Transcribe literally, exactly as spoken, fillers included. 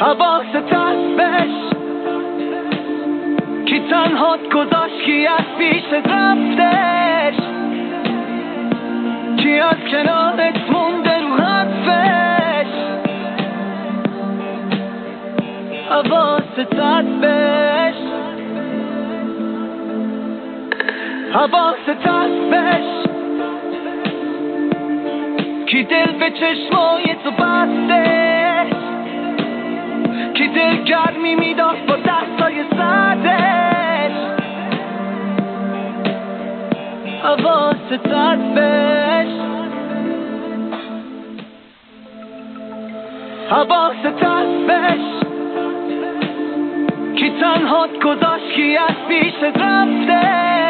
حواست هست بهش کی تنهات گذاشت، کی از پیشت رفتش، کی از کنارت مونده رو حرفش. حواست هست بهش حواست هست بهش کی دل به چشمای تو بستش، کی دل گرمی میداد با دستای سردش. حواست هست بهش حواست هست بهش کی تنهات گذاشت، کی از پیشت رفتش،